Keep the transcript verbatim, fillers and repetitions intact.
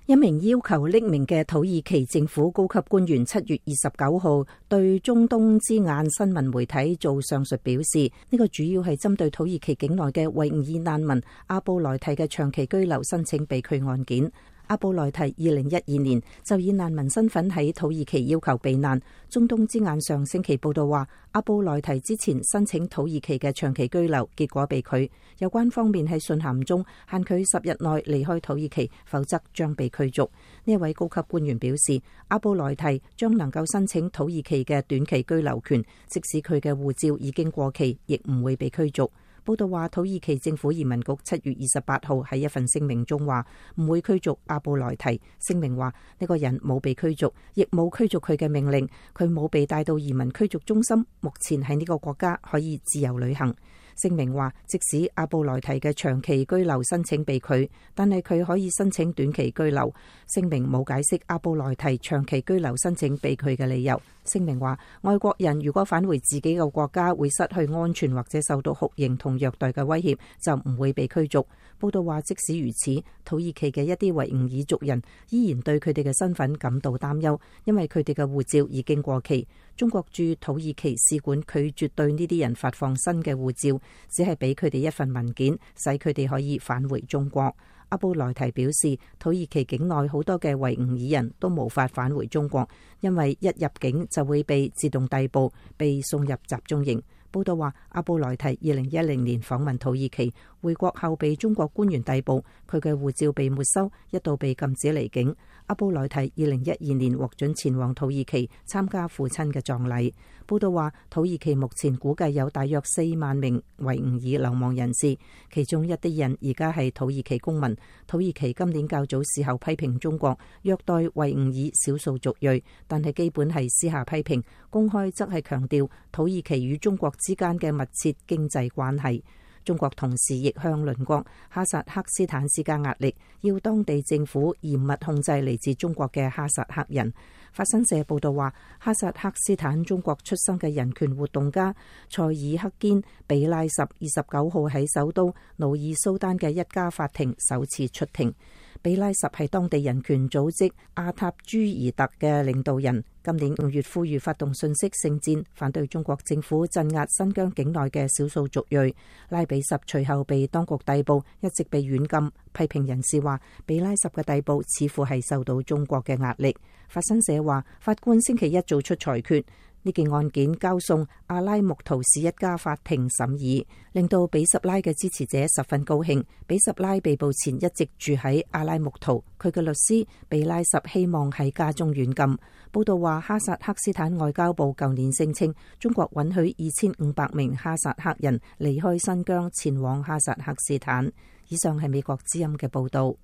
一名要求匿名嘅土耳其政府高級官員七月二十九號對中東之眼新聞媒體做上述表示，呢個主要係針對土耳其境內嘅維吾爾難民阿布萊提嘅長期居留申請被拒案件。阿布萊提二零一二年就以難民身份喺土耳其要求避難。中東之眼上星期報道話，阿布萊提之前申請土耳其嘅長期居留，結果被拒。有關方面喺信函中限佢十日內離開土耳其，否則將被驅逐。呢一位高級官員表示，阿布萊提將能夠申請土耳其嘅短期居留權，即使佢嘅護照已經過期，亦唔會被驅逐。報道話，土耳其政府移民局七月二十八號喺一份聲明中話唔會驅逐阿布萊提。聲明話呢個人冇被驅逐，亦冇驅逐佢嘅命令，佢冇被帶到移民驅逐中心，目前喺呢個國家可以自由旅行。聲明話，即使阿布萊提嘅長期居留申請被拒，但係佢可以申請短期居留。聲明冇解釋阿布萊提長期居留申請被拒嘅理由。聲明話，外國人如果返回自己嘅國家會失去安全或者受到酷刑同虐待嘅威脅，就唔會被驅逐。報道話，即使如此，土耳其嘅一啲維吾爾族人依然對佢哋嘅身份感到擔憂，因為佢哋嘅護照已經過期。中國駐土耳其使館拒絕對呢啲人發放新嘅護照，只係俾佢哋一份文件，使佢哋可以返回中國。阿布萊提表示，土耳其境內好多嘅維吾爾人都無法返回中國，因為一入境就會被自動逮捕，被送入集中營。報道話，阿布萊提二零一零年訪問土耳其，回國後被中國官員逮捕，佢嘅護照被沒收，一度被禁止離境。阿布萊提二零一二年獲准前往土耳其參加父親嘅葬禮。報道話，土耳其目前估計有大約四萬名維吾爾流亡人士，其中一啲人而家係土耳其公民。土耳其今年較早時候批評中國虐待維吾爾少數族裔，但係基本係私下批評，公開則係強調土耳其與中國之間嘅密切經濟關係。中國同時亦向鄰國哈薩克斯坦施加壓力，要當地政府嚴密控制嚟自中國嘅哈薩克人。法新社報道話，哈薩克斯坦中國出生嘅人權活動家塞爾克堅比拉什二十九號喺首都努爾蘇丹嘅一家法庭首次出庭。比拉什係當地人權組織阿塔朱爾特嘅領導人，今年五月呼籲發動信息聖戰，反對中國政府鎮壓新疆境內嘅少數族裔。拉比什隨後被當局逮捕，一直被軟禁。批評人士話，比拉什嘅逮捕似乎係受到中國嘅壓力。法新社話，法官星期一做出裁決，呢件案件交送阿拉木圖市一家法庭審議，令到比什拉嘅支持者十分高興。比什拉被捕前一直住喺阿拉木圖，佢嘅律師比拉什希望喺家中軟禁。報道話，哈薩克斯坦外交部舊年聲稱，中國允許二千五百名哈薩克人離開新疆前往哈薩克斯坦。以上係美國之音嘅報道。